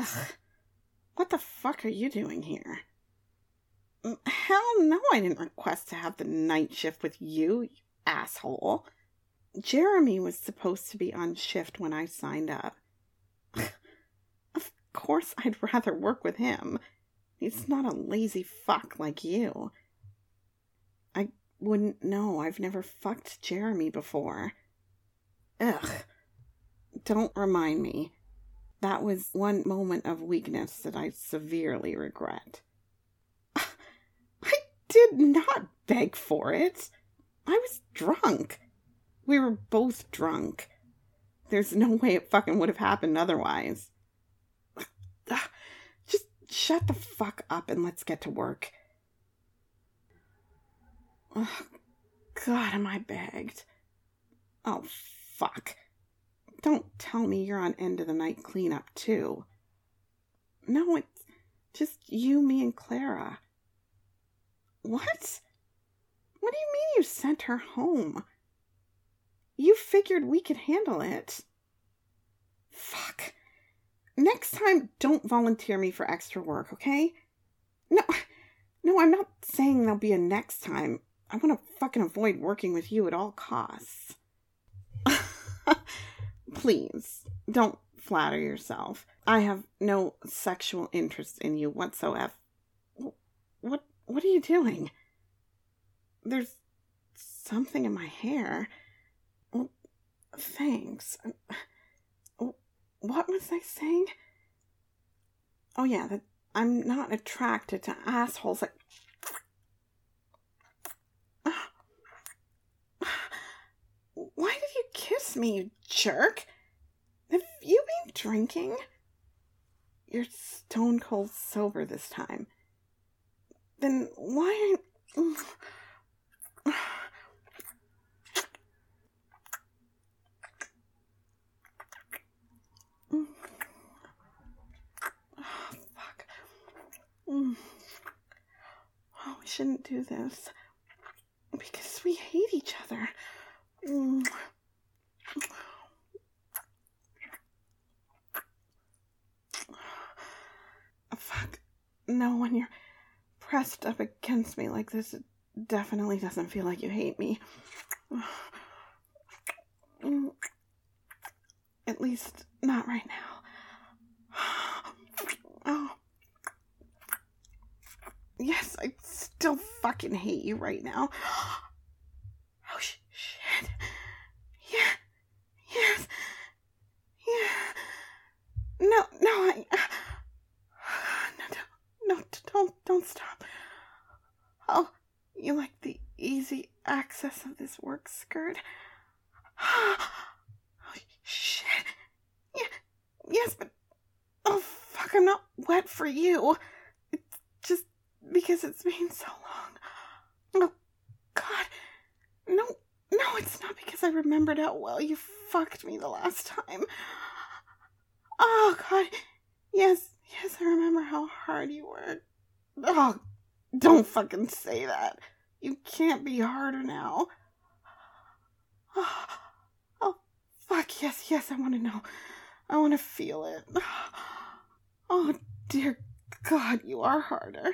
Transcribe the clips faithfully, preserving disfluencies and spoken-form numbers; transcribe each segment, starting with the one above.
Ugh. What the fuck are you doing here? Hell no, I didn't request to have the night shift with you, you asshole. Jeremy was supposed to be on shift when I signed up. Of course I'd rather work with him. He's not a lazy fuck like you. I wouldn't know. I've never fucked Jeremy before. Ugh. Don't remind me. That was one moment of weakness that I severely regret. I did not beg for it. I was drunk. We were both drunk. There's no way it fucking would have happened otherwise. Just shut the fuck up and let's get to work. Oh, God, am I bagged? Oh, fuck. Don't tell me you're on end of the night cleanup, too. No, it's just you, me, and Clara. What? What do you mean you sent her home? You figured we could handle it. Fuck. Next time, don't volunteer me for extra work, okay? No, no, I'm not saying there'll be a next time. I want to fucking avoid working with you at all costs. Please, don't flatter yourself. I have no sexual interest in you whatsoever. What, what are you doing? There's something in my hair. Well, thanks. What was I saying? Oh yeah, that I'm not attracted to assholes like... Why did you kiss me, you jerk? Have you been drinking? You're stone cold sober this time. Then why... Oh, fuck. Oh, we shouldn't do this. Because we hate each other. Mm. Fuck. No, when you're pressed up against me like this, it definitely doesn't feel like you hate me. At least, not right now. Oh. Yes, I still fucking hate you right now. Oh, sh- shit. Yeah. Yes. Yeah. No, no, I... No, no, don't, don't stop. Oh, you like the easy access of this work skirt? Oh, shit. Yeah, yes, but... Oh, fuck, I'm not wet for you. It's just because it's been so long. Oh, God. No, no, it's not because I remembered how well you fucked me the last time. Oh, God. Yes, yes, I remember how hard you were. Oh, don't fucking say that. You can't be harder now. Oh, oh fuck, yes, yes, I want to know. I want to feel it. Oh, dear God, you are harder.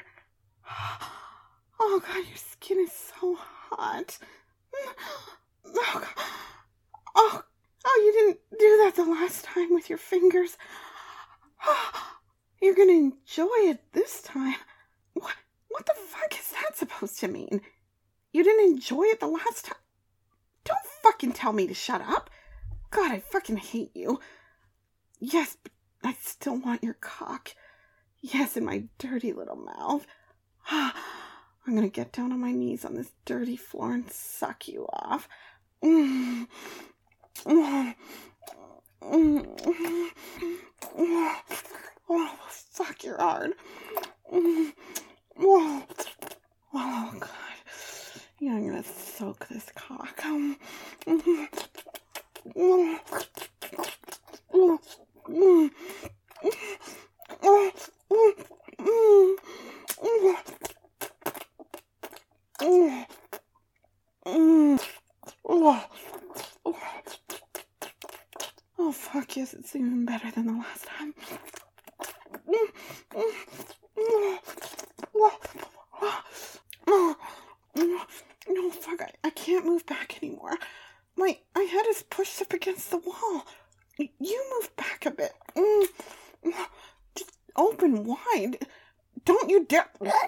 Oh, God, your skin is so hot. Oh, God. Oh, oh, you didn't do that the last time with your fingers. Oh, you're gonna enjoy it this time. What, what the fuck is that supposed to mean? You didn't enjoy it the last time? Don't fucking tell me to shut up. God, I fucking hate you. Yes, but I still want your cock. Yes, in my dirty little mouth. I'm gonna get down on my knees on this dirty floor and suck you off. Mm. Mm. Mm. Oh, fuck, you're hard. Mm. Oh. Oh, God. Yeah, I'm gonna soak this cock. Mm. Mm. Mm. Mm. Oh, oh, mm, mm, mm, mm, oh, oh, oh, fuck, yes, it's even better than the last time. No, fuck, I, I can't move back anymore. My, my head is pushed up against the wall. You move back a bit. Just open wide. Don't you dare.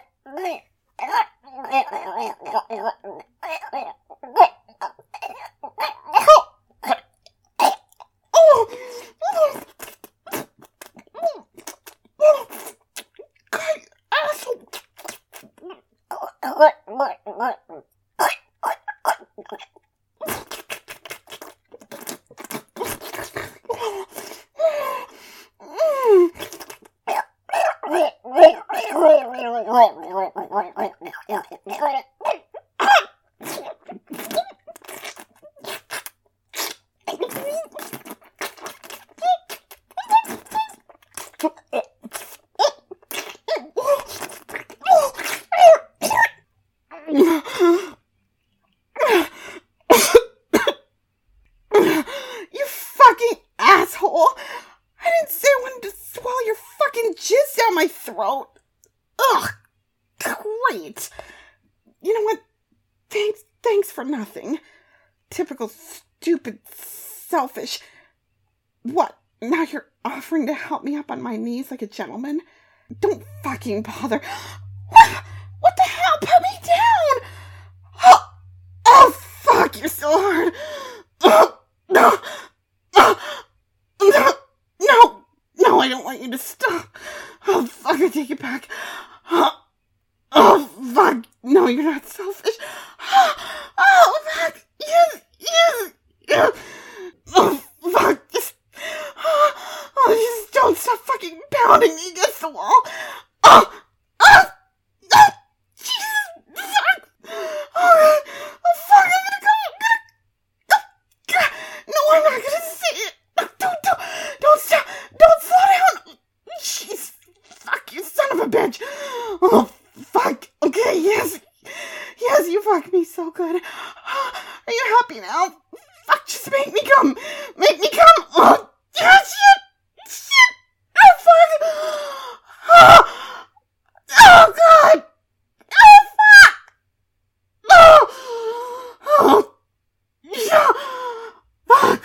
You fucking asshole! I didn't say I wanted to swallow your fucking jizz down my throat! Ugh! Great! You know what? Thanks, thanks for nothing. Typical stupid, selfish. What? Now you're offering to help me up on my knees like a gentleman? Don't fucking bother. What? What the hell? Put me down! Oh, oh fuck, you're so hard. Oh, no. Oh, no. No. No, I don't want you to stop. Oh, fuck, I take it back. Oh, oh fuck. No, you're not selfish. Oh, oh fuck. Yes, yes, yes. Oh, fuck. Just, oh, oh, just don't stop fucking pounding me against the wall. Oh, oh, oh, Jesus, fuck. Oh, God. Oh, fuck, I'm gonna go. I'm gonna, oh, God. No, I'm not gonna see it. No, don't, don't, don't stop. Don't slow down. Jeez, fuck, you son of a bitch. Oh, fuck. Okay, yes. Yes, you fucked me so good. Are you happy now? Fuck, just make me come. Make me come. Oh, yeah, shit. Shit. Oh, fuck. Oh, oh God. Oh, fuck. Oh, oh, yeah. Fuck.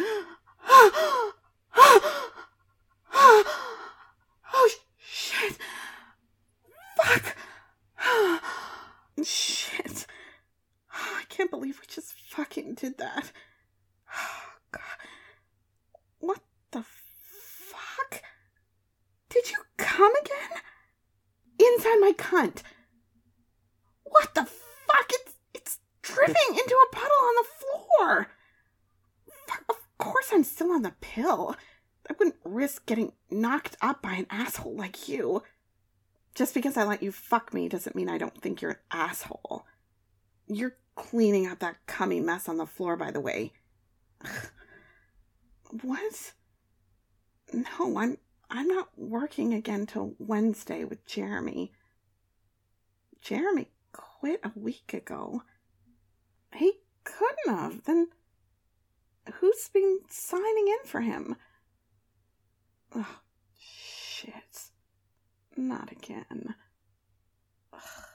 Oh, shit. Fuck. Shit. I can't believe we just fucking did that. God. What the fuck? Did you come again? Inside my cunt. What the fuck? It's, it's dripping into a puddle on the floor. Fuck, of course I'm still on the pill. I wouldn't risk getting knocked up by an asshole like you. Just because I let you fuck me doesn't mean I don't think you're an asshole. You're cleaning up that cummy mess on the floor, by the way. What? No, I'm I'm not working again till Wednesday with Jeremy. Jeremy quit a week ago. He couldn't have. Then who's been signing in for him? Oh, shit. Not again. Ugh.